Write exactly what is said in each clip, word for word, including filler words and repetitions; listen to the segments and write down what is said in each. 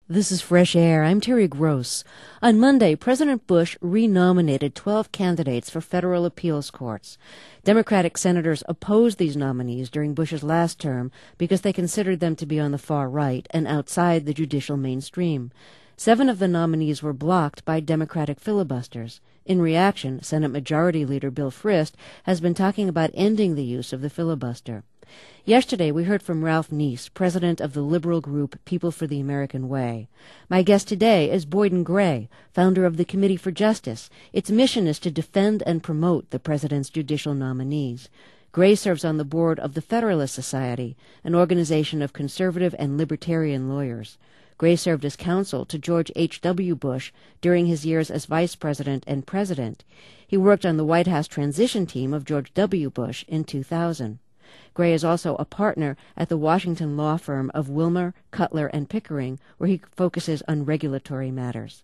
This is Fresh Air. I'm Terry Gross. On Monday, President Bush renominated twelve candidates for federal appeals courts. Democratic senators opposed these nominees during Bush's last term because they considered them to be on the far right and outside the judicial mainstream. Seven of the nominees were blocked by Democratic filibusters. In reaction, Senate Majority Leader Bill Frist has been talking about ending the use of the filibuster. Yesterday, we heard from Ralph Neese, president of the liberal group People for the American Way. My guest today is Boyden Gray, founder of the Committee for Justice. Its mission is to defend and promote the president's judicial nominees. Gray serves on the board of the Federalist Society, an organization of conservative and libertarian lawyers. Gray served as counsel to George H W. Bush during his years as vice president and president. He worked on the White House transition team of George W. Bush in two thousand. Gray is also a partner at the Washington law firm of Wilmer, Cutler, and Pickering, where he focuses on regulatory matters.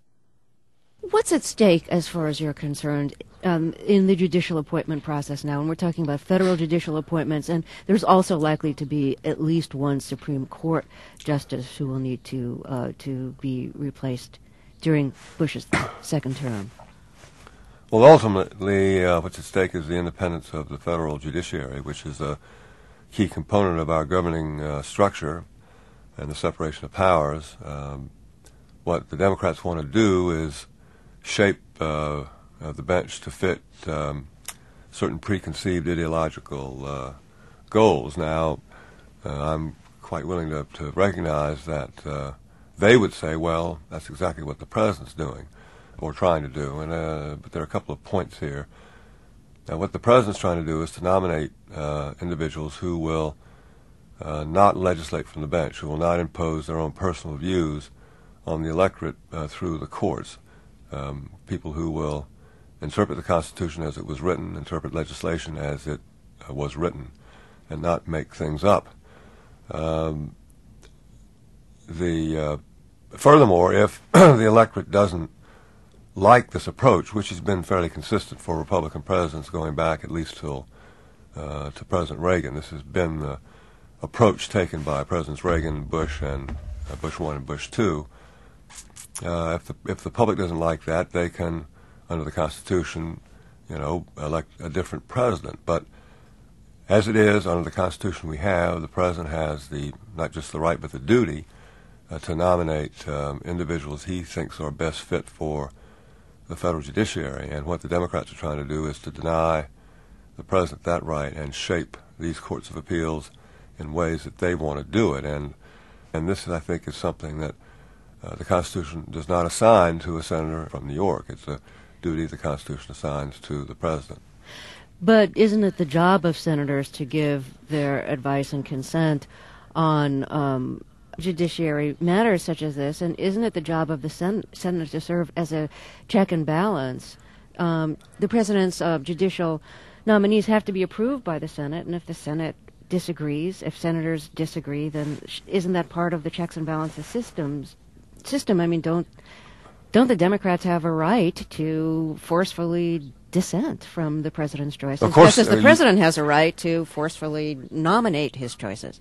What's at stake, as far as you're concerned, um, in the judicial appointment process now? And we're talking about federal judicial appointments, and there's also likely to be at least one Supreme Court justice who will need to uh, to be replaced during Bush's second term. Well, ultimately, uh, what's at stake is the independence of the federal judiciary, which is a key component of our governing uh, structure and the separation of powers. Um, what the Democrats want to do is shape uh, uh, the bench to fit um, certain preconceived ideological uh, goals. Now, uh, I'm quite willing to, to recognize that uh, they would say, well, that's exactly what the president's doing or trying to do. And uh, but there are a couple of points here. Now, what the president's trying to do is to nominate uh, individuals who will uh, not legislate from the bench, who will not impose their own personal views on the electorate uh, through the courts. Um, people who will interpret the Constitution as it was written, interpret legislation as it uh, was written, and not make things up. Um, the uh, furthermore, if the electorate doesn't like this approach, which has been fairly consistent for Republican presidents going back at least till uh, to President Reagan, this has been the approach taken by Presidents Reagan, Bush, and uh, Bush one and Bush two. Uh, if the if the public doesn't like that, they can, under the Constitution, you know, elect a different president. But as it is, under the Constitution we have, the president has the not just the right but the duty uh, to nominate um, individuals he thinks are best fit for the federal judiciary. And what the Democrats are trying to do is to deny the president that right and shape these courts of appeals in ways that they want to do it. And and this, I think, is something that uh, the Constitution does not assign to a senator from New York. It's a duty the Constitution assigns to the president. But isn't it the job of senators to give their advice and consent on um, judiciary matters such as this, and isn't it the job of the sen- Senate to serve as a check and balance? Um, the president's uh, judicial nominees have to be approved by the Senate, and if the Senate disagrees, if senators disagree, then sh- isn't that part of the checks and balances systems? System? I mean, don't don't the Democrats have a right to forcefully dissent from the president's choices? Of course, just as the uh, president has a right to forcefully nominate his choices.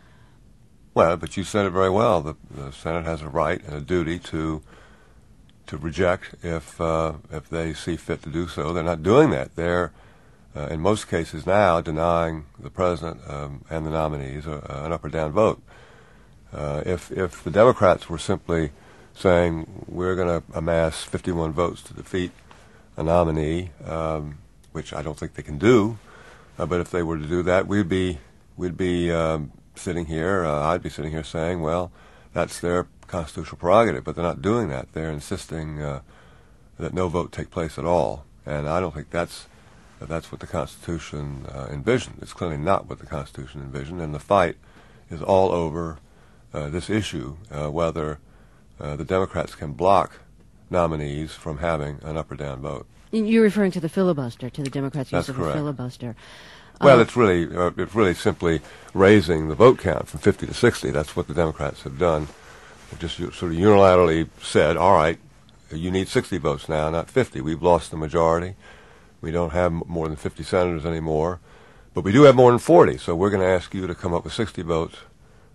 Well, but you said it very well. The, the Senate has a right and a duty to to reject if uh, if they see fit to do so. They're not doing that. They're, uh, in most cases now, denying the president um, and the nominees uh, an up or down vote. Uh, if if the Democrats were simply saying we're going to amass fifty-one votes to defeat a nominee, um, which I don't think they can do, uh, but if they were to do that, we'd be we'd be um, sitting here, uh, I'd be sitting here saying, well, that's their constitutional prerogative, but they're not doing that. They're insisting uh, that no vote take place at all, and I don't think that's uh, that's what the Constitution uh, envisioned. It's clearly not what the Constitution envisioned, and the fight is all over uh, this issue, uh, whether uh, the Democrats can block nominees from having an up or down vote. You're referring to the filibuster, to the Democrats' use That's of correct. the filibuster. Well, Uh, it's really uh, it's really simply raising the vote count from fifty to sixty. That's what the Democrats have done. They've just sort of unilaterally said, all right, you need sixty votes now, not fifty. We've lost the majority. We don't have m- more than fifty senators anymore. But we do have more than forty, so we're going to ask you to come up with sixty votes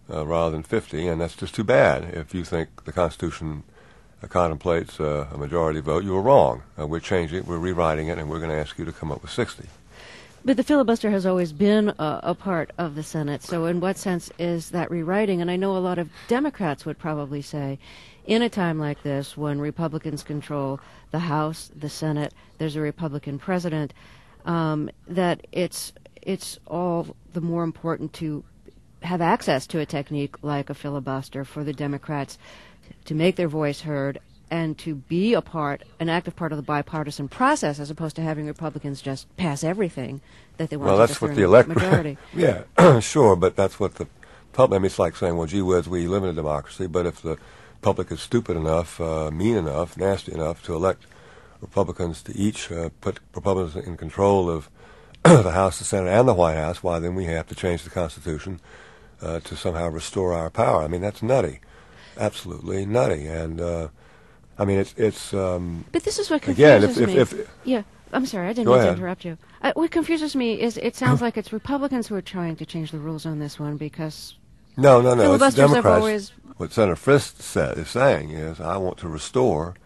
uh, rather than fifty, and that's just too bad. If you think the Constitution uh, contemplates uh, a majority vote, you are wrong. Uh, we're changing it, we're rewriting it, and we're going to ask you to come up with sixty. But the filibuster has always been a, a part of the Senate, so in what sense is that rewriting? And I know a lot of Democrats would probably say, in a time like this, when Republicans control the House, the Senate, there's a Republican president, um, that it's it's all the more important to have access to a technique like a filibuster for the Democrats to make their voice heard and to be a part, an active part of the bipartisan process, as opposed to having Republicans just pass everything that they want well, to that's what the electorate. majority. Yeah, sure, but that's what the public. I mean, it's like saying, "Well, gee whiz, we live in a democracy." But if the public is stupid enough, uh, mean enough, nasty enough to elect Republicans to each uh, put Republicans in control of the House, the Senate, and the White House, why then we have to change the Constitution uh, to somehow restore our power. I mean, that's nutty, absolutely nutty, and. Uh, I mean, it's it's. Um, but this is what again, confuses if, me. If, if, yeah, I'm sorry, I didn't Go mean to ahead. interrupt you. Uh, what confuses me is it sounds like it's Republicans who are trying to change the rules on this one because no, no, no. It's filibusters have Democrats. always. What Senator Frist said, is saying is, I want to restore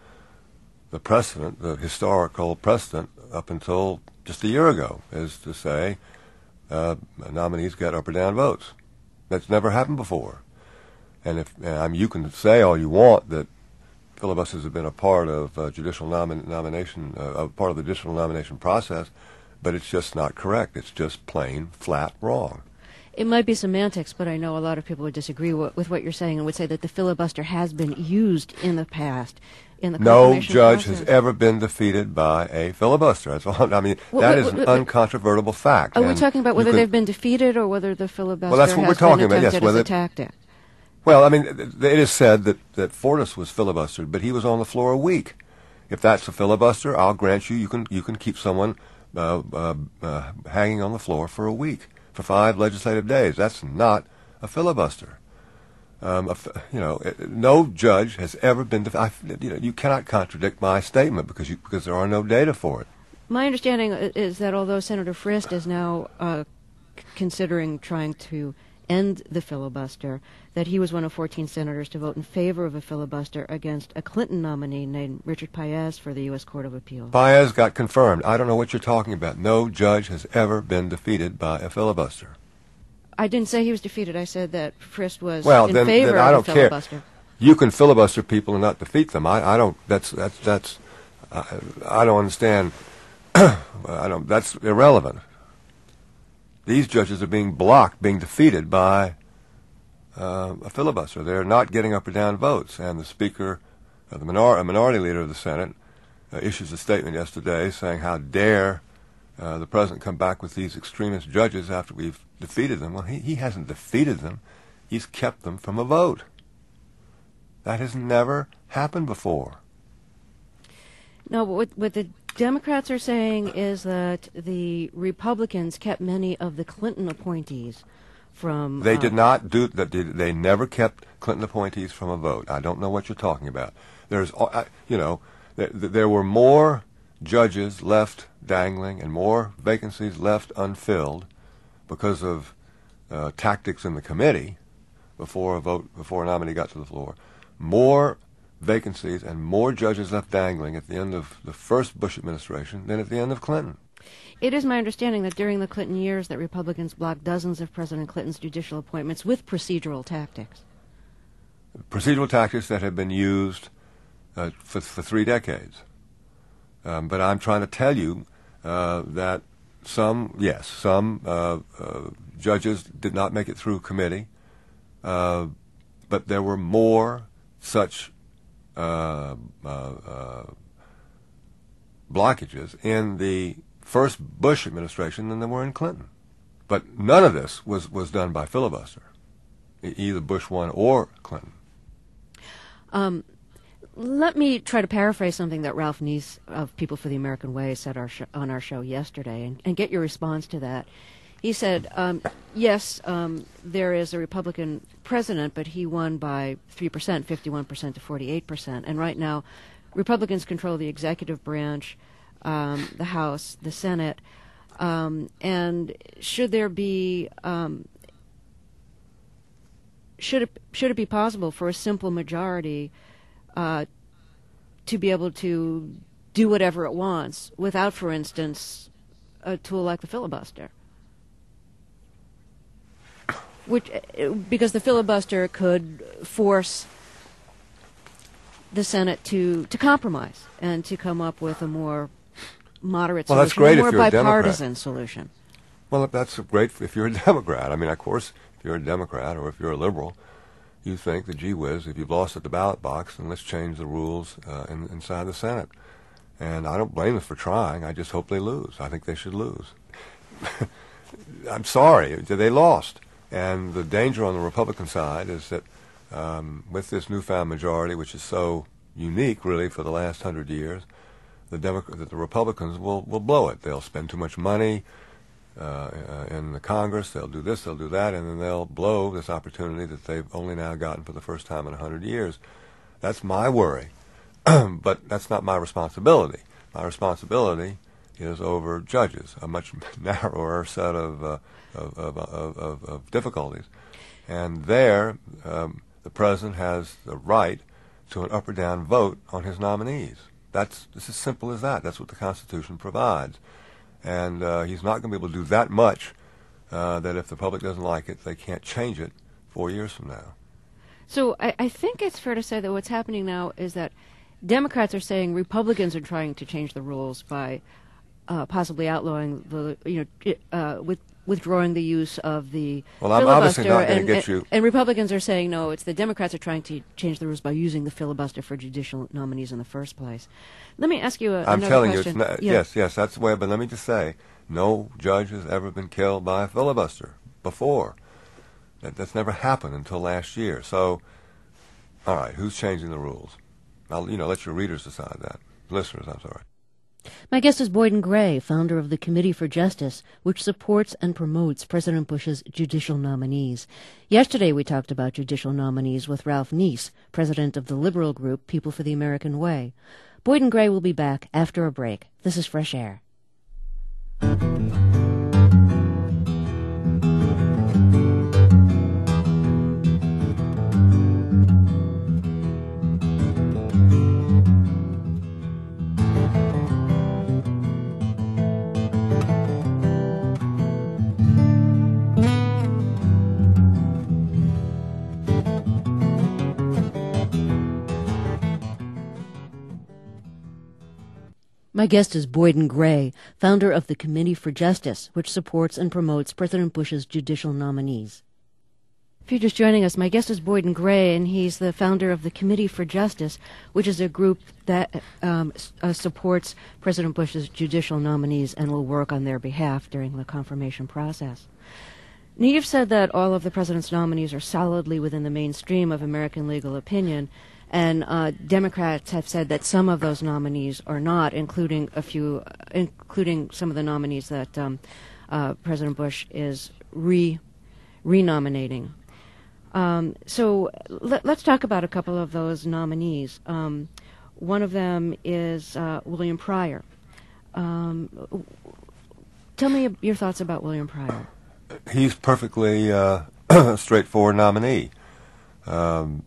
the precedent, the historical precedent, up until just a year ago, is to say uh, nominees get up or down votes. That's never happened before. And if I mean, you can say all you want that filibusters have been a part of uh, judicial nomin- nomination, uh, a part of the judicial nomination process, but it's just not correct. It's just plain, flat wrong. It might be semantics, but I know a lot of people would disagree w- with what you're saying and would say that the filibuster has been used in the past. In the No confirmation judge process. has ever been defeated by a filibuster. That's all. I mean, Well, that wait, is wait, an wait. uncontrovertible fact. Are we And talking about you whether could- they've been defeated or whether the filibuster Well, that's what has we're talking been about, yes, attempted whether- as a tactic? Well, I mean, th- th- it is said that, that Fortas was filibustered, but he was on the floor a week. If that's a filibuster, I'll grant you you can you can keep someone uh, uh, uh, hanging on the floor for a week, for five legislative days. That's not a filibuster. Um, a f- you know, uh, no judge has ever been. Def- I, you know, you cannot contradict my statement because you because there are no data for it. My understanding i- is that although Senator Frist is now uh, c- considering trying to end the filibuster, that he was one of fourteen senators to vote in favor of a filibuster against a Clinton nominee named Richard Paez for the U S Court of Appeals. Paez got confirmed. I don't know what you're talking about. No judge has ever been defeated by a filibuster. I didn't say he was defeated. I said that Frist was Well, in then, favor then I of don't a care. filibuster. You can filibuster people and not defeat them. I, I don't. That's that's that's. I, I don't understand. I don't. That's irrelevant. These judges are being blocked, being defeated by uh, a filibuster. They're not getting up or down votes, and the speaker, uh, the minor, a minority leader of the Senate, uh, issues a statement yesterday saying, "How dare uh, the president come back with these extremist judges after we've defeated them?" Well, he, he hasn't defeated them; he's kept them from a vote. That has never happened before. No, but what, what the Democrats are saying is that the Republicans kept many of the Clinton appointees from... They uh, did not do that. They, they never kept Clinton appointees from a vote. I don't know what you're talking about. There's, uh, you know, there, there were more judges left dangling and more vacancies left unfilled because of uh, tactics in the committee before a vote, before a nominee got to the floor. More vacancies and more judges left dangling at the end of the first Bush administration than at the end of Clinton. It is my understanding that during the Clinton years that Republicans blocked dozens of President Clinton's judicial appointments with procedural tactics. Procedural tactics that have been used uh, for, for three decades. Um, but I'm trying to tell you uh, that some, yes, some uh, uh, judges did not make it through committee, uh, but there were more such uh, uh, uh, blockages in the first Bush administration than there were in Clinton. But none of this was, was done by filibuster, e- either Bush one or Clinton. Um, let me try to paraphrase something that Ralph Neese of People for the American Way said our sh- on our show yesterday and, and get your response to that. He said, um, yes, um, there is a Republican president, but he won by three percent, fifty-one percent to forty-eight percent. And right now, Republicans control the executive branch, um, the House, the Senate. Um, and should there be um, should it should it be possible for a simple majority uh, to be able to do whatever it wants without, for instance, a tool like the filibuster? Which, because the filibuster could force the Senate to, to compromise and to come up with a more moderate well, solution, that's great a more if you're a bipartisan Democrat. solution. Well, that's great if you're a Democrat. I mean, of course, if you're a Democrat or if you're a liberal, you think that, gee whiz, if you've lost at the ballot box, then let's change the rules uh, in, inside the Senate. And I don't blame them for trying. I just hope they lose. I think they should lose. I'm sorry, they lost. And the danger on the Republican side is that um, with this newfound majority, which is so unique, really, for the last hundred years, the Demo- that the Republicans will, will blow it. They'll spend too much money uh, uh, in the Congress. They'll do this, they'll do that, and then they'll blow this opportunity that they've only now gotten for the first time in a hundred years. That's my worry. But that's not my responsibility. My responsibility is over judges, a much narrower set of, uh, of, of, of, of, of difficulties. And there, um, the president has the right to an up or down vote on his nominees. That's it's as simple as that. That's what the Constitution provides. And uh, he's not going to be able to do that much uh, that if the public doesn't like it, they can't change it four years from now. So I, I think it's fair to say that what's happening now is that Democrats are saying Republicans are trying to change the rules by uh, possibly outlawing the, you know, uh, with withdrawing the use of the well, I'm filibuster. obviously not going and, to get you. And, and Republicans are saying no. It's the Democrats are trying to change the rules by using the filibuster for judicial nominees in the first place. Let me ask you a, I'm another telling question. you, it's not, yeah. yes, yes, that's the way. But let me just say, no judge has ever been killed by a filibuster before. That, that's never happened until last year. So, all right, who's changing the rules? I'll, you know, let your readers decide that. Listeners, I'm sorry. My guest is Boyden Gray, founder of the Committee for Justice, which supports and promotes President Bush's judicial nominees. Yesterday we talked about judicial nominees with Ralph Neese, president of the liberal group People for the American Way. Boyden Gray will be back after a break. This is Fresh Air. My guest is Boyden Gray, founder of the Committee for Justice, which supports and promotes President Bush's judicial nominees. If you're just joining us, my guest is Boyden Gray, and he's the founder of the Committee for Justice, which is a group that um, uh, supports President Bush's judicial nominees and will work on their behalf during the confirmation process. Now, you've said that all of the president's nominees are solidly within the mainstream of American legal opinion, and uh, Democrats have said that some of those nominees are not, including a few, uh, including some of the nominees that um, uh, President Bush is re renominating. Um, so let, let's talk about a couple of those nominees. Um, one of them is uh, William Pryor. Um, tell me your thoughts about William Pryor. He's perfectly uh, straightforward nominee. Um,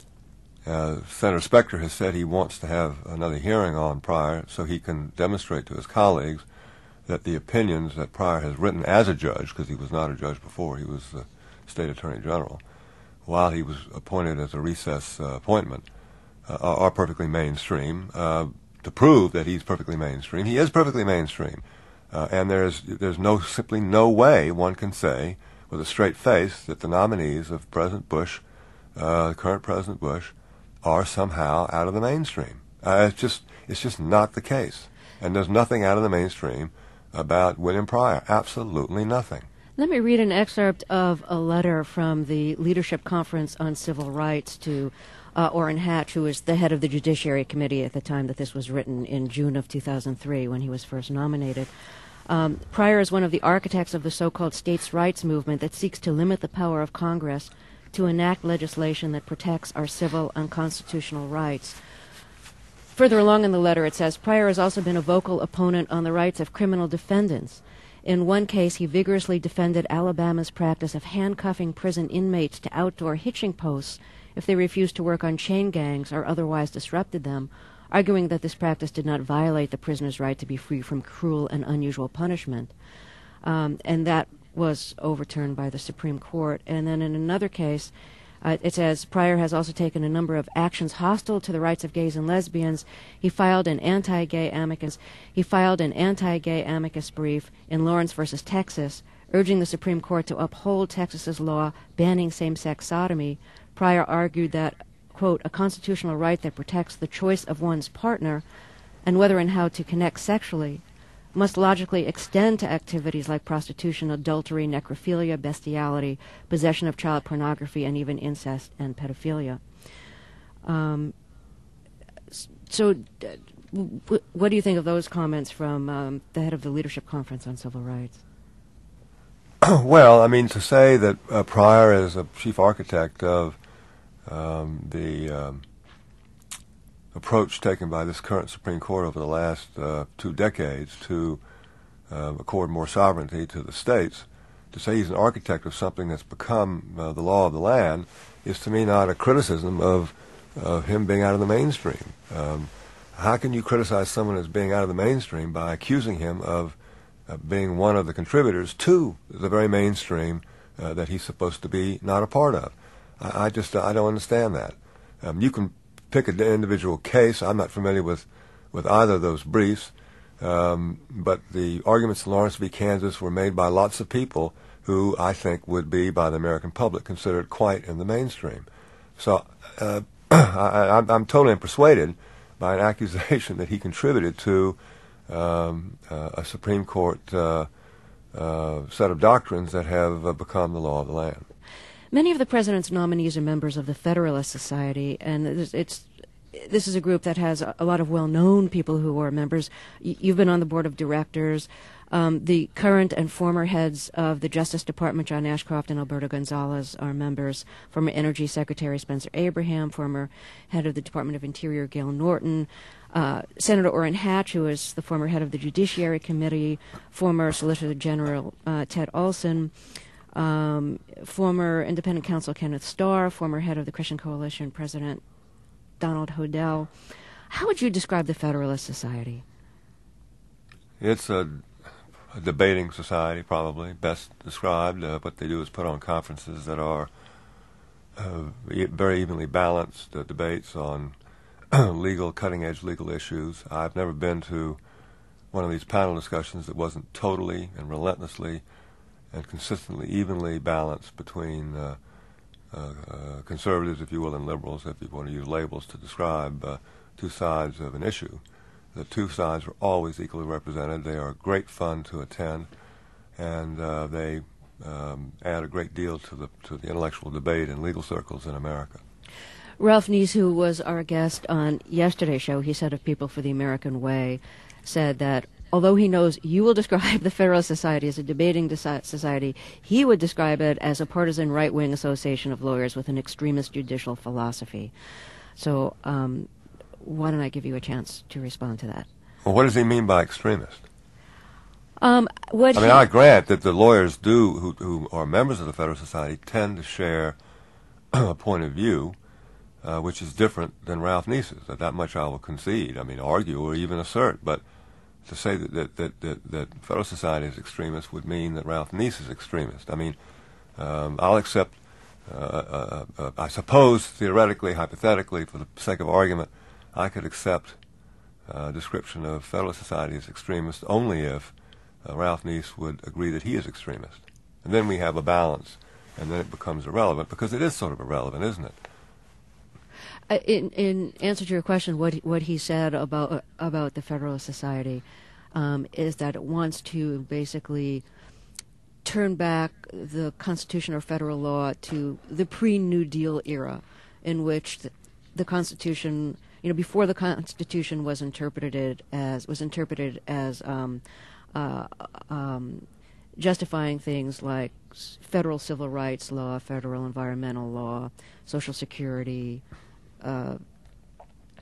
Uh, Senator Specter has said he wants to have another hearing on Pryor so he can demonstrate to his colleagues that the opinions that Pryor has written as a judge, because he was not a judge before, he was the state attorney general, while he was appointed as a recess uh, appointment, uh, are, are perfectly mainstream. Uh, to prove that he's perfectly mainstream, he is perfectly mainstream, uh, and there's there's no simply no way one can say with a straight face that the nominees of President Bush, uh, current President Bush, are somehow out of the mainstream. Uh, it's just it's just not the case. And there's nothing out of the mainstream about William Pryor. Absolutely nothing. Let me read an excerpt of a letter from the Leadership Conference on Civil Rights to uh, Orrin Hatch, who was the head of the Judiciary Committee at the time that this was written in June of two thousand three when he was first nominated. Um, Pryor is one of the architects of the so-called states' rights movement that seeks to limit the power of Congress to enact legislation that protects our civil and constitutional rights. Further along in the letter it says, Pryor has also been a vocal opponent on the rights of criminal defendants. In one case, he vigorously defended Alabama's practice of handcuffing prison inmates to outdoor hitching posts if they refused to work on chain gangs or otherwise disrupted them, arguing that this practice did not violate the prisoner's right to be free from cruel and unusual punishment. Um, and that was overturned by the Supreme Court. And then in another case, Uh, it says Pryor has also taken a number of actions hostile to the rights of gays and lesbians. He filed an anti-gay amicus. He filed an anti-gay amicus brief in Lawrence versus Texas, urging the Supreme Court to uphold Texas's law banning same-sex sodomy. Pryor argued that, quote, a constitutional right that protects the choice of one's partner and whether and how to connect sexually must logically extend to activities like prostitution, adultery, necrophilia, bestiality, possession of child pornography, and even incest and pedophilia. Um, so uh, w- what do you think of those comments from um, the head of the Leadership Conference on Civil Rights? Well, I mean, to say that uh, Pryor is a chief architect of um, the um, approach taken by this current Supreme Court over the last uh, two decades to uh, accord more sovereignty to the states, to say he's an architect of something that's become uh, the law of the land, is to me not a criticism of, of him being out of the mainstream. Um, how can you criticize someone as being out of the mainstream by accusing him of uh, being one of the contributors to the very mainstream uh, that he's supposed to be not a part of? I, I just I don't understand that. Um, you can pick an individual case. I'm not familiar with, with either of those briefs, um, but the arguments in Lawrence v. Kansas were made by lots of people who I think would be, by the American public, considered quite in the mainstream. So uh, I, I'm, I'm totally persuaded by an accusation that he contributed to um, uh, a Supreme Court uh, uh, set of doctrines that have uh, become the law of the land. Many of the president's nominees are members of the Federalist Society, and it's, it's this is a group that has a, a lot of well-known people who are members. Y- you've been on the board of directors. Um, the current and former heads of the Justice Department, John Ashcroft and Alberto Gonzalez, are members. Former Energy Secretary Spencer Abraham, former head of the Department of Interior Gail Norton, uh, Senator Orrin Hatch, who is the former head of the Judiciary Committee, former Solicitor General uh, Ted Olson, Um, former independent counsel Kenneth Starr, former head of the Christian Coalition, President Donald Hodel. How would you describe the Federalist Society? It's a, a debating society, probably, best described. Uh, what they do is put on conferences that are uh, e- very evenly balanced uh, debates on legal, cutting-edge legal issues. I've never been to one of these panel discussions that wasn't totally and relentlessly and consistently evenly balanced between uh, uh, uh, conservatives, if you will, and liberals, if you want to use labels to describe uh, two sides of an issue. The two sides are always equally represented. They are great fun to attend, and uh, they um, add a great deal to the to the intellectual debate in legal circles in America. Ralph Neese, who was our guest on yesterday's show, he said of People for the American Way, said that although he knows you will describe the Federalist Society as a debating deci- society, he would describe it as a partisan right-wing association of lawyers with an extremist judicial philosophy. So um, why don't I give you a chance to respond to that? Well, what does he mean by extremist? Um, what I mean, he, I grant that the lawyers do, who, who are members of the Federalist Society, tend to share a point of view uh, which is different than Ralph Neese's. That, that much I will concede. I mean, argue or even assert. But to say that that, that, that, that Federalist Society is extremist would mean that Ralph Neese is extremist. I mean, um, I'll accept, uh, uh, uh, I suppose, theoretically, hypothetically, for the sake of argument, I could accept a description of Federalist Society as extremist only if uh, Ralph Neese would agree that he is extremist. And then we have a balance, and then it becomes irrelevant, because it is sort of irrelevant, isn't it? Uh, in, in answer to your question, what he, what he said about uh, about the Federalist Society um, is that it wants to basically turn back the Constitution or federal law to the pre-New Deal era, in which the, the Constitution, you know, before the Constitution was interpreted as was interpreted as um, uh, um, justifying things like federal civil rights law, federal environmental law, Social Security. Uh,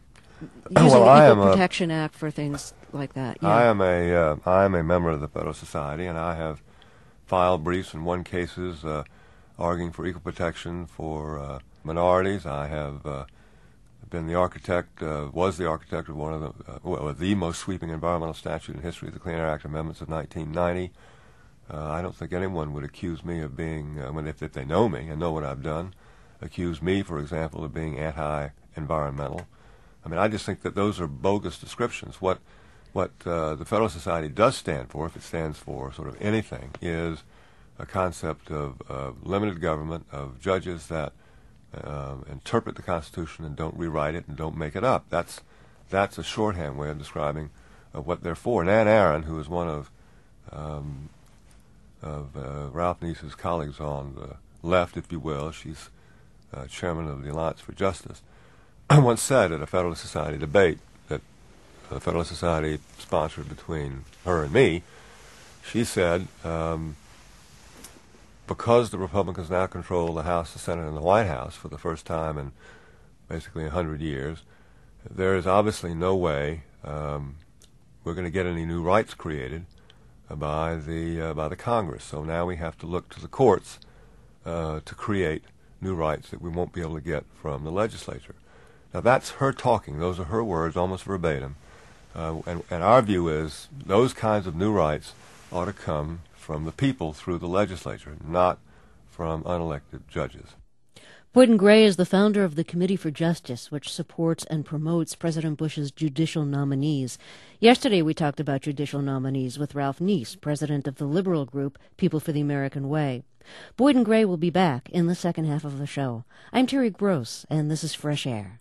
using well, the I Equal am Protection a, Act for things like that. Yeah. I am a uh, I am a member of the Federalist Society, and I have filed briefs in one cases uh, arguing for equal protection for uh, minorities. I have uh, been the architect, uh, was the architect of one of the uh, well, the most sweeping environmental statute in history, the Clean Air Act amendments of nineteen ninety. Uh, I don't think anyone would accuse me of being, uh, when if, if they know me and know what I've done, accuse me, for example, of being anti-environmental. I mean, I just think that those are bogus descriptions. What what uh, the Federalist Society does stand for, if it stands for sort of anything, is a concept of uh, limited government, of judges that uh, interpret the Constitution and don't rewrite it and don't make it up. That's that's a shorthand way of describing uh, what they're for. And Ann Aaron, who is one of um, of uh, Ralph Neese's colleagues on the left, if you will, she's uh, chairman of the Alliance for Justice, once said at a Federalist Society debate that the Federalist Society sponsored between her and me, she said, um, because the Republicans now control the House, the Senate, and the White House for the first time in basically a hundred years, there is obviously no way um, we're going to get any new rights created by the uh, by the Congress. So now we have to look to the courts uh, to create new rights that we won't be able to get from the legislature. Now that's her talking. Those are her words, almost verbatim. Uh, and, and our view is those kinds of new rights ought to come from the people through the legislature, not from unelected judges. Boyden Gray is the founder of the Committee for Justice, which supports and promotes President Bush's judicial nominees. Yesterday we talked about judicial nominees with Ralph Neese, president of the liberal group People for the American Way. Boyden Gray will be back in the second half of the show. I'm Terry Gross, and this is Fresh Air.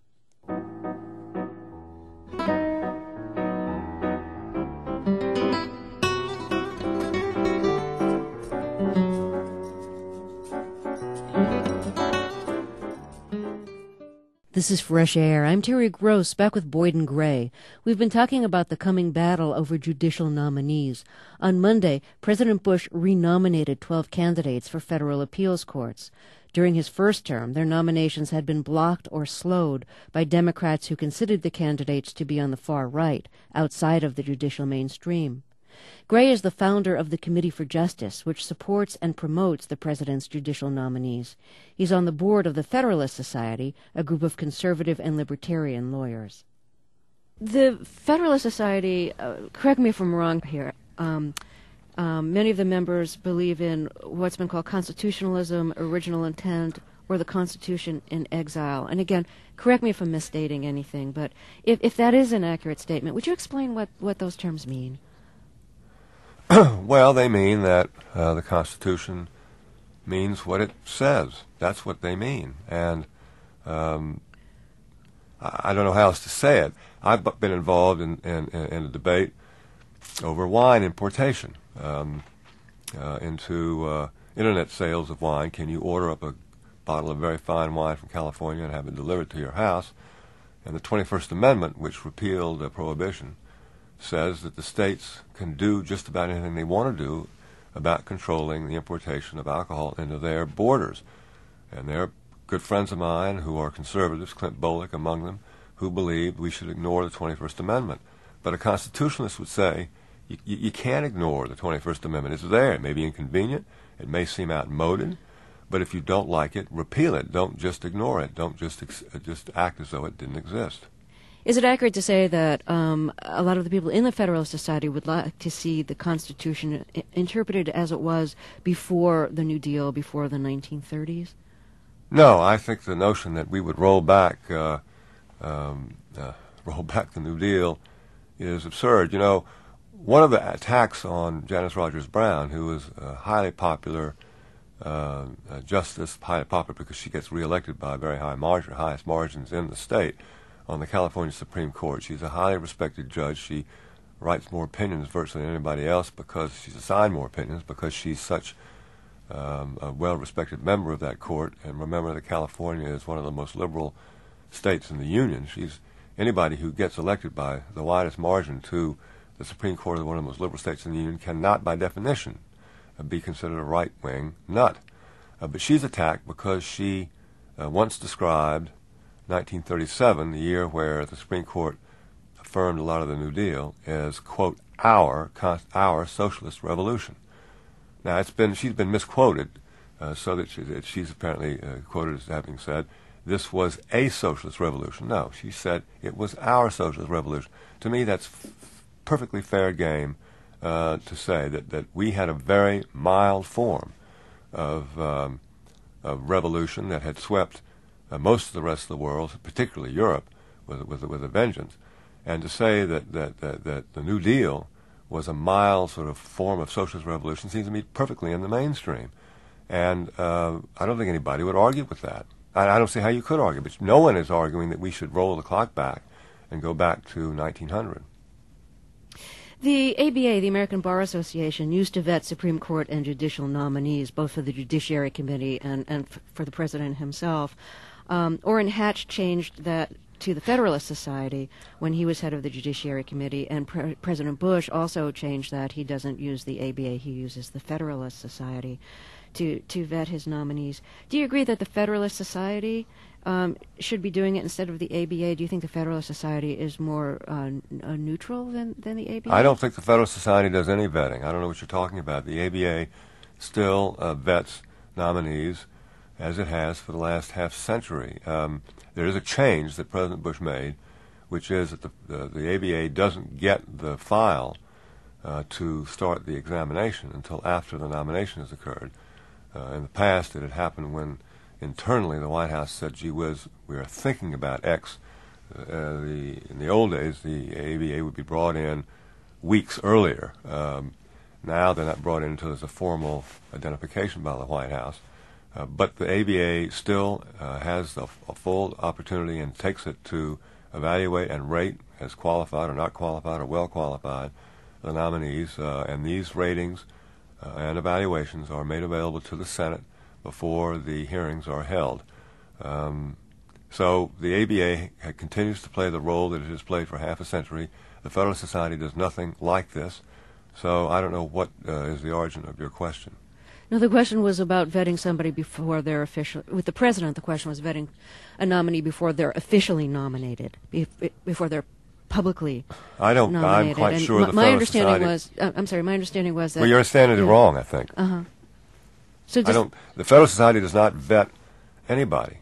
This is Fresh Air. I'm Terry Gross, back with Boyden Gray. We've been talking about the coming battle over judicial nominees. On Monday, President Bush renominated twelve candidates for federal appeals courts. During his first term, their nominations had been blocked or slowed by Democrats who considered the candidates to be on the far right, outside of the judicial mainstream. Gray is the founder of the Committee for Justice, which supports and promotes the president's judicial nominees. He's on the board of the Federalist Society, a group of conservative and libertarian lawyers. The Federalist Society, uh, correct me if I'm wrong here, um, um, many of the members believe in what's been called constitutionalism, original intent, or the Constitution in exile. And again, correct me if I'm misstating anything, but if, if that is an accurate statement, would you explain what, what those terms mean? Well, they mean that uh, the Constitution means what it says. That's what they mean. And um, I, I don't know how else to say it. I've been involved in, in, in a debate over wine importation um, uh, into uh, Internet sales of wine. Can you order up a bottle of very fine wine from California and have it delivered to your house? And the twenty-first Amendment, which repealed uh, prohibition, says that the states can do just about anything they want to do about controlling the importation of alcohol into their borders. And there are good friends of mine who are conservatives, Clint Bolick among them, who believe we should ignore the twenty-first Amendment. But a constitutionalist would say you, you, you can't ignore the twenty-first Amendment. It's there. It may be inconvenient. It may seem outmoded. But if you don't like it, repeal it. Don't just ignore it. Don't just ex- just act as though it didn't exist. Is it accurate to say that um, a lot of the people in the Federalist Society would like to see the Constitution I- interpreted as it was before the New Deal, before the nineteen thirties? No, I think the notion that we would roll back, uh, um, uh, roll back the New Deal is absurd. You know, one of the attacks on Janice Rogers Brown, who is a highly popular uh, uh, justice, highly popular because she gets reelected by a very high margin, highest margins in the state, on the California Supreme Court. She's a highly respected judge. She writes more opinions virtually than anybody else because she's assigned more opinions because she's such um, a well-respected member of that court. And remember that California is one of the most liberal states in the Union. She's anybody who gets elected by the widest margin to the Supreme Court of one of the most liberal states in the Union cannot, by definition, uh, be considered a right-wing nut. Uh, but she's attacked because she uh, once described nineteen thirty-seven, the year where the Supreme Court affirmed a lot of the New Deal, as, quote, our, our socialist revolution. Now, it's been, she's been misquoted, uh, so that, she, that she's apparently uh, quoted as having said, this was a socialist revolution. No, she said it was our socialist revolution. To me, that's f- perfectly fair game uh, to say that, that we had a very mild form of, um, of revolution that had swept uh, most of the rest of the world, particularly Europe, with, with, with a vengeance. And to say that, that, that, that the New Deal was a mild sort of form of socialist revolution seems to me perfectly in the mainstream. And uh, I don't think anybody would argue with that. I, I don't see how you could argue, but no one is arguing that we should roll the clock back and go back to nineteen hundred. The A B A, the American Bar Association, used to vet Supreme Court and judicial nominees, both for the Judiciary Committee and, and f- for the President himself. Um, Orrin Hatch changed that to the Federalist Society when he was head of the Judiciary Committee, and Pre- President Bush also changed that. He doesn't use the A B A, he uses the Federalist Society to, to vet his nominees. Do you agree that the Federalist Society um, should be doing it instead of the A B A? Do you think the Federalist Society is more uh, n- uh, neutral than, than the A B A? I don't think the Federalist Society does any vetting. I don't know what you're talking about. The A B A still uh, vets nominees as it has for the last half century. Um, there is a change that President Bush made, which is that the, the, the A B A doesn't get the file uh, to start the examination until after the nomination has occurred. Uh, in the past, it had happened when internally the White House said, gee whiz, we are thinking about X. Uh, the, in the old days, the A B A would be brought in weeks earlier. Um, now they're not brought in until there's a formal identification by the White House. Uh, but the A B A still uh, has a, a full opportunity and takes it to evaluate and rate as qualified or not qualified or well qualified the nominees. Uh, and these ratings uh, and evaluations are made available to the Senate before the hearings are held. Um, so the A B A continues to play the role that it has played for half a century. The Federalist Society does nothing like this. So I don't know what uh, is the origin of your question. No, the question was about vetting somebody before they're official. With the president, the question was vetting a nominee before they're officially nominated, be, before they're publicly I don't. nominated. I'm quite and sure my, the my Federalist understanding Society. was. Uh, I'm sorry. My understanding was that. Well, your understanding is yeah. wrong, I think. Uh huh. So just I don't. The Federalist Society does not vet anybody.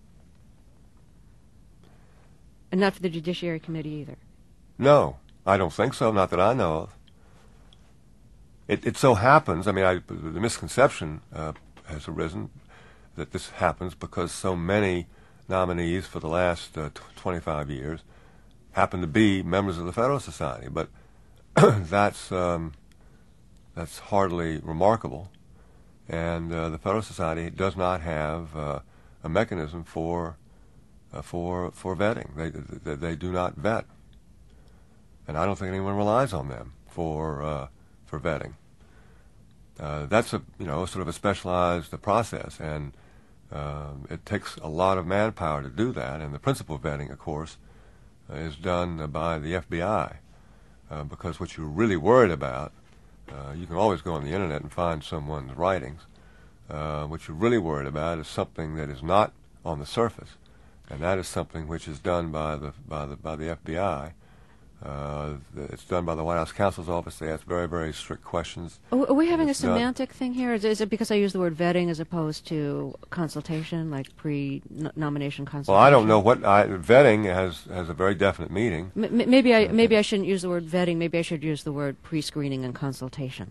And not for the Judiciary Committee either. No, I don't think so. Not that I know of. It, it so happens, I mean, I, the misconception uh, has arisen that this happens because so many nominees for the last uh, t- twenty-five years happen to be members of the Federalist Society. But that's um, that's hardly remarkable. And uh, the Federalist Society does not have uh, a mechanism for uh, for for vetting. They, they they do not vet, and I don't think anyone relies on them for. Uh, for vetting. Uh, that's a you know sort of a specialized uh, process, and uh, it takes a lot of manpower to do that. And the principal vetting, of course, uh, is done uh, by the F B I, uh, because what you're really worried about, uh, you can always go on the internet and find someone's writings. Uh, what you're really worried about is something that is not on the surface, and that is something which is done by the by the by the F B I. Uh, it's done by the White House counsel's office. They ask very, very strict questions. Are we having a It's done- semantic thing here? Is, is it because I use the word vetting as opposed to consultation, like pre-nomination consultation? Well, I don't know what I, vetting has has a very definite meaning. M- m- maybe I maybe I shouldn't use the word vetting. Maybe I should use the word pre-screening and consultation.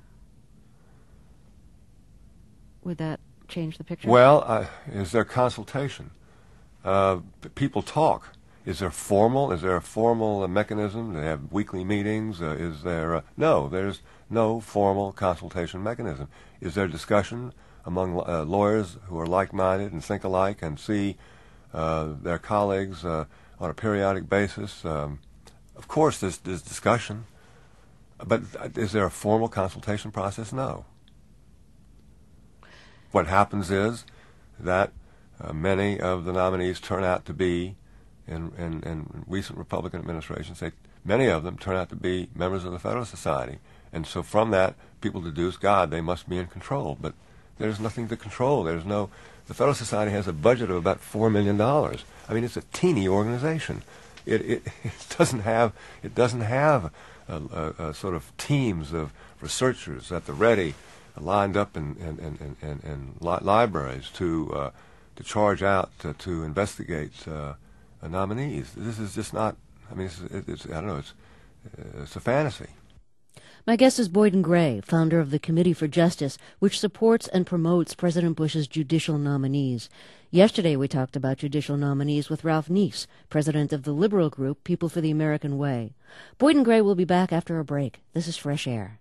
Would that change the picture? Well, uh, is there consultation? Uh, p- people talk. Is there formal? Is there a formal uh, mechanism? Do they have weekly meetings? Uh, is there uh, no? There's no formal consultation mechanism. Is there discussion among uh, lawyers who are like-minded and think alike and see uh, their colleagues uh, on a periodic basis? Um, of course, there's, there's discussion, but is there a formal consultation process? No. What happens is that uh, many of the nominees turn out to be In, in, in recent Republican administrations, they, many of them turn out to be members of the Federalist Society. And so from that, people deduce, God, they must be in control. But there's nothing to control. There's no. The Federalist Society has a budget of about four million dollars. I mean, it's a teeny organization. It it, it doesn't have it doesn't have a, a, a sort of teams of researchers at the ready, lined up in in in, in, in li- libraries to uh, to charge out to, to investigate uh, nominees. This is just not. I mean, it's, it's I don't know. It's it's a fantasy. My guest is Boyden Gray, founder of the Committee for Justice, which supports and promotes President Bush's judicial nominees. Yesterday we talked about judicial nominees with Ralph Neese, president of the liberal group People for the American Way. Boyden Gray will be back after a break. This is Fresh Air.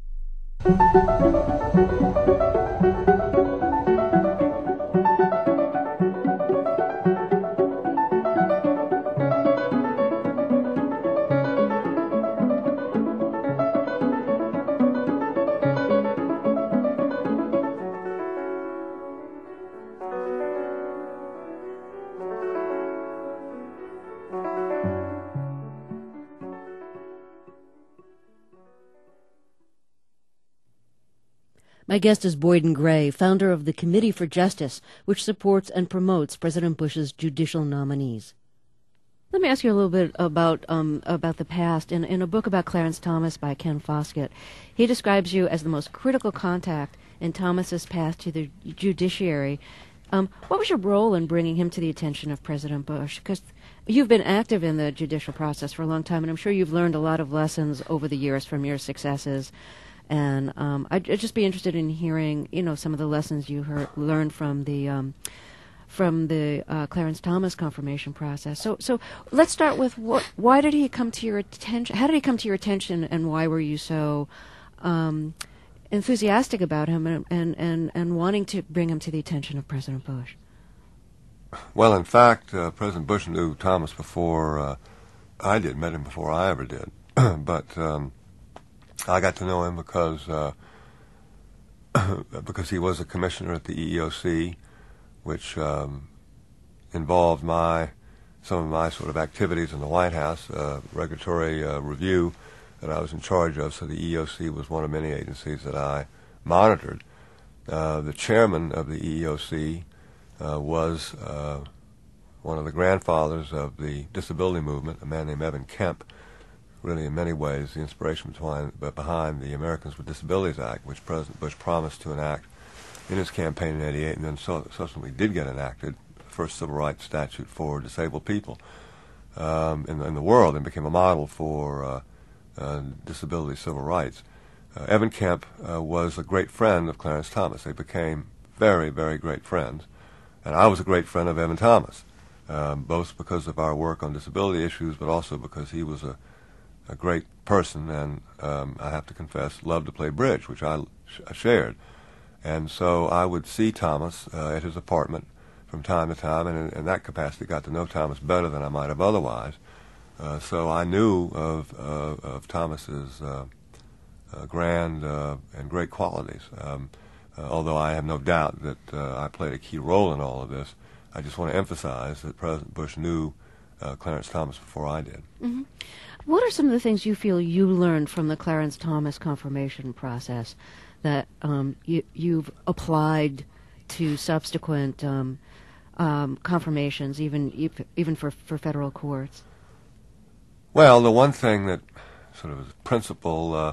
My guest is Boyden Gray, founder of the Committee for Justice, which supports and promotes President Bush's judicial nominees. Let me ask you a little bit about um, about the past. In, in a book about Clarence Thomas by Ken Foskett, he describes you as the most critical contact in Thomas's path to the judiciary. Um, what was your role in bringing him to the attention of President Bush? Because you've been active in the judicial process for a long time, and I'm sure you've learned a lot of lessons over the years from your successes. And um, I'd, I'd just be interested in hearing, you know, some of the lessons you heard, learned from the um, from the uh, Clarence Thomas confirmation process. So, so let's start with what. Why did he come to your attention? How did he come to your attention, and why were you so um, enthusiastic about him and, and and and wanting to bring him to the attention of President Bush? Well, in fact, uh, President Bush knew Thomas before uh, I did. Met him before I ever did, but. Um, I got to know him because uh, because he was a commissioner at the E E O C, which um, involved my some of my sort of activities in the White House, uh, regulatory uh, review that I was in charge of. So the E E O C was one of many agencies that I monitored. Uh, the chairman of the E E O C uh, was uh, one of the grandfathers of the disability movement, a man named Evan Kemp. Really, in many ways, the inspiration behind, behind the Americans with Disabilities Act, which President Bush promised to enact in his campaign in eighty-eight, and then so, subsequently did get enacted, the first civil rights statute for disabled people um, in, in the world, and became a model for uh, uh, disability civil rights. Uh, Evan Kemp uh, was a great friend of Clarence Thomas. They became very, very great friends, and I was a great friend of Evan Thomas, um, both because of our work on disability issues, but also because he was a a great person, and um, I have to confess, loved to play bridge, which I sh- shared. And so I would see Thomas uh, at his apartment from time to time, and in, in that capacity got to know Thomas better than I might have otherwise. Uh, so I knew of, uh, of Thomas's uh, uh, grand uh, and great qualities. Um, uh, although I have no doubt that uh, I played a key role in all of this, I just want to emphasize that President Bush knew uh, Clarence Thomas before I did. Mm-hmm. What are some of the things you feel you learned from the Clarence Thomas confirmation process that um, you, you've applied to subsequent um, um, confirmations, even if, even for, for federal courts? Well, the one thing that sort of is a principle, uh,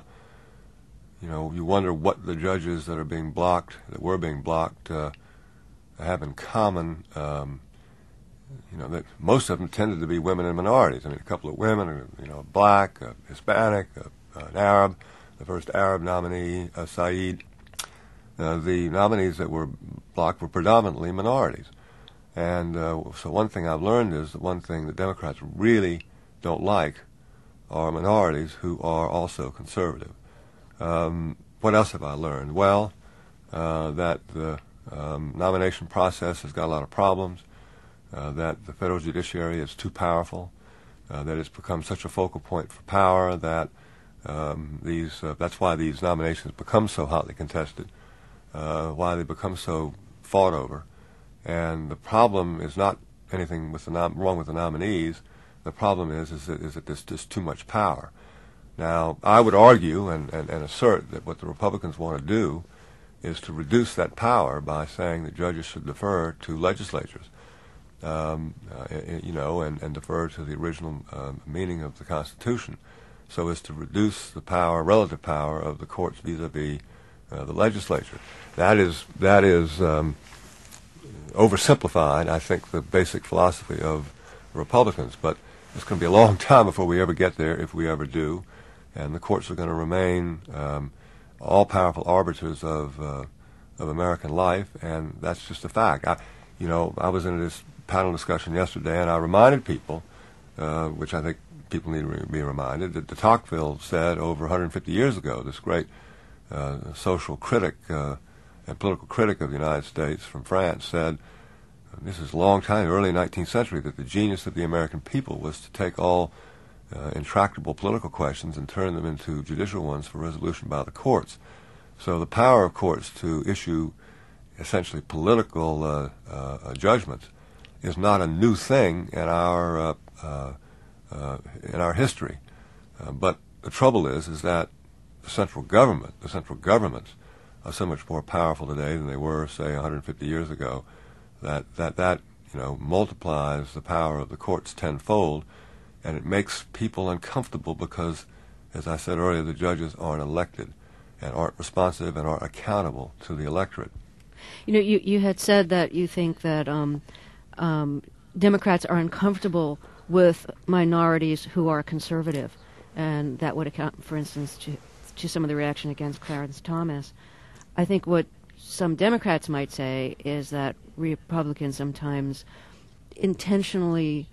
you know, you wonder what the judges that are being blocked, that were being blocked, uh, have in common. Um, You know, that most of them tended to be women and minorities. I mean, a couple of women, you know, black, a Hispanic, a, an Arab, the first Arab nominee, uh, Saeed. Uh, the nominees that were blocked were predominantly minorities. And uh, so one thing I've learned is that one thing that Democrats really don't like are minorities who are also conservative. Um, what else have I learned? Well, uh, that the um, nomination process has got a lot of problems. Uh, that the federal judiciary is too powerful, uh, that it's become such a focal point for power that um, these uh, that's why these nominations become so hotly contested, uh, why they become so fought over. And the problem is not anything with the nom- wrong with the nominees. The problem is is that, is that there's just too much power. Now, I would argue and, and, and assert that what the Republicans want to do is to reduce that power by saying that judges should defer to legislatures, um, uh, you know, and, and defer to the original uh, meaning of the Constitution, so as to reduce the power, relative power of the courts vis-a-vis uh, the legislature. That is that is um, oversimplified, I think, the basic philosophy of Republicans. But it's going to be a long time before we ever get there, if we ever do. And the courts are going to remain um, all-powerful arbiters of uh, of American life, and that's just a fact. I, you know, I was in this panel discussion yesterday, and I reminded people, uh, which I think people need to re- be reminded, that de Tocqueville said over one hundred fifty years ago, this great uh, social critic uh, and political critic of the United States from France, said, this is a long time, early nineteenth century, that the genius of the American people was to take all uh, intractable political questions and turn them into judicial ones for resolution by the courts. So the power of courts to issue essentially political uh, uh, judgments is not a new thing in our uh, uh, uh, in our history. Uh, but the trouble is, is that the central government, the central governments, are so much more powerful today than they were, say, one hundred fifty years ago. That that that you know multiplies the power of the courts tenfold, and it makes people uncomfortable because, as I said earlier, the judges aren't elected and aren't responsive and aren't accountable to the electorate. You know, you, you had said that you think that um, um, Democrats are uncomfortable with minorities who are conservative, and that would account, for instance, to, to some of the reaction against Clarence Thomas. I think what some Democrats might say is that Republicans sometimes intentionally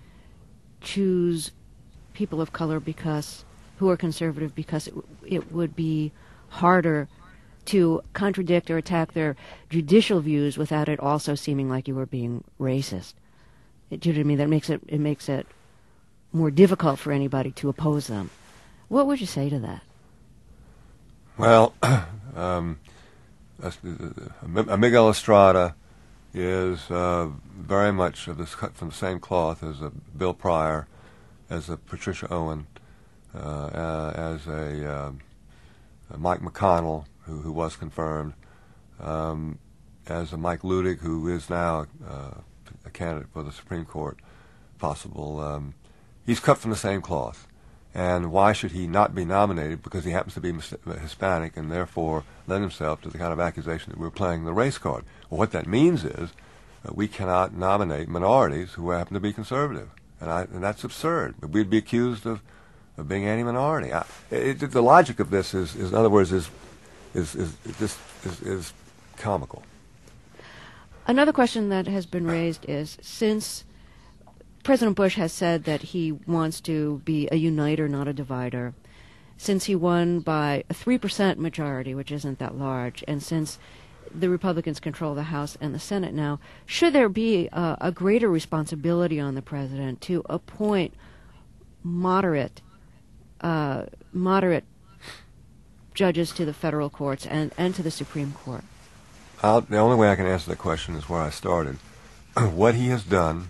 choose people of color because who are conservative because it, it would be harder to contradict or attack their judicial views without it also seeming like you were being racist. Do you know what I mean? That makes it it makes it more difficult for anybody to oppose them. What would you say to that? Well, um, Miguel Estrada is uh, very much of this cut from the same cloth as a Bill Pryor, as a Patricia Owen, uh, uh, as a, uh, a Mike McConnell, who, who was confirmed, um, as a Mike Ludig, who is now uh, a candidate for the Supreme Court, possible. Um, he's cut from the same cloth. And why should he not be nominated? Because he happens to be Hispanic and therefore lend himself to the kind of accusation that we're playing the race card. Well, what that means is uh, we cannot nominate minorities who happen to be conservative. And, I, and that's absurd. We'd be accused of, of being anti-minority. I, it, it, the logic of this is, is in other words, is is is, is, is, is comical. Another question that has been raised is, since President Bush has said that he wants to be a uniter, not a divider, since he won by a three percent majority, which isn't that large, and since the Republicans control the House and the Senate now, should there be a, a greater responsibility on the president to appoint moderate, uh, moderate judges to the federal courts and, and to the Supreme Court? I'll, the only way I can answer that question is where I started. What he has done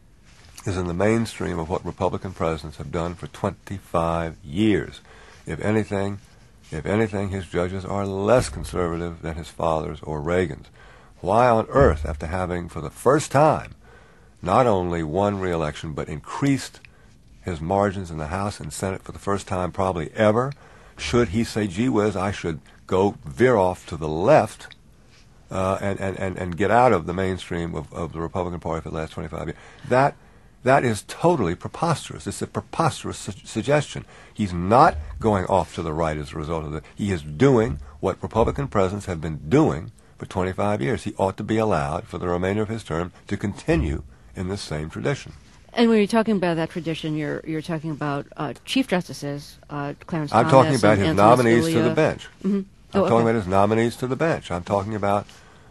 is in the mainstream of what Republican presidents have done for twenty-five years. If anything, if anything, his judges are less conservative than his father's or Reagan's. Why on earth, after having for the first time not only won re-election but increased his margins in the House and Senate for the first time probably ever, should he say, gee whiz, I should go veer off to the left uh, and, and, and, and get out of the mainstream of, of the Republican Party for the last twenty-five years? That That is totally preposterous. It's a preposterous su- suggestion. He's not going off to the right as a result of it. He is doing what Republican presidents have been doing for twenty-five years. He ought to be allowed, for the remainder of his term, to continue in this same tradition. And when you're talking about that tradition, you're you're talking about uh, chief justices, uh, Clarence I'm Thomas. talking about his Anthony nominees Scalia. to the bench. Mm-hmm. I'm Oh, talking okay. about his nominees to the bench. I'm talking about,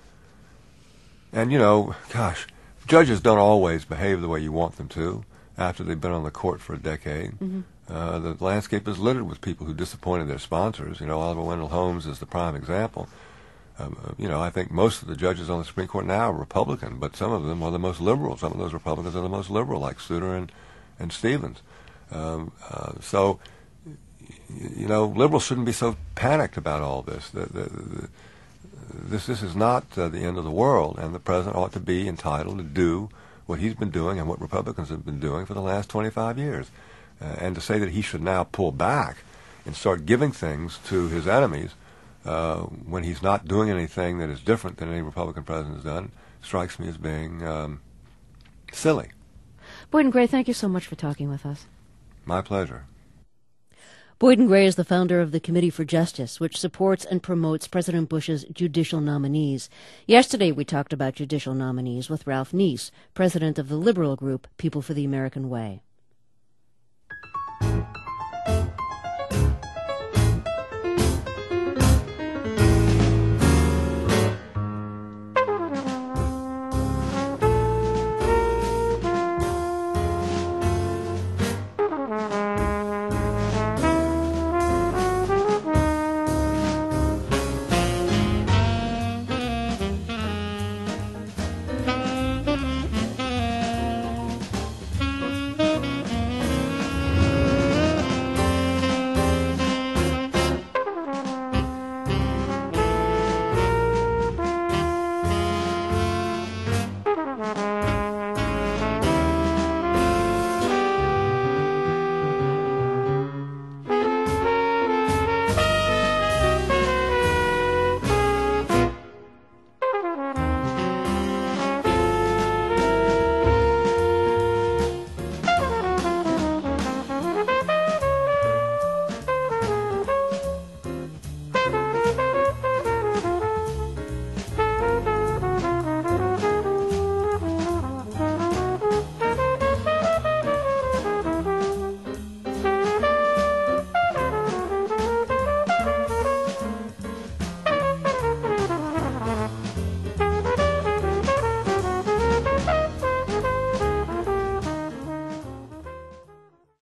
and you know, gosh, judges don't always behave the way you want them to after they've been on the court for a decade. Mm-hmm. Uh, the landscape is littered with people who disappointed their sponsors. You know, Oliver Wendell Holmes is the prime example. Um, you know, I think most of the judges on the Supreme Court now are Republican, but some of them are the most liberal. Some of those Republicans are the most liberal, like Souter and, and Stevens. Um, uh, so, you know, liberals shouldn't be so panicked about all this. The, the, the, this this is not uh, the end of the world, and the president ought to be entitled to do what he's been doing and what Republicans have been doing for the last twenty-five years. Uh, and to say that he should now pull back and start giving things to his enemies uh, when he's not doing anything that is different than any Republican president has done strikes me as being um, silly. Boyden Gray, thank you so much for talking with us. My pleasure. Boyden Gray is the founder of the Committee for Justice, which supports and promotes President Bush's judicial nominees. Yesterday we talked about judicial nominees with Ralph Neese, president of the liberal group People for the American Way.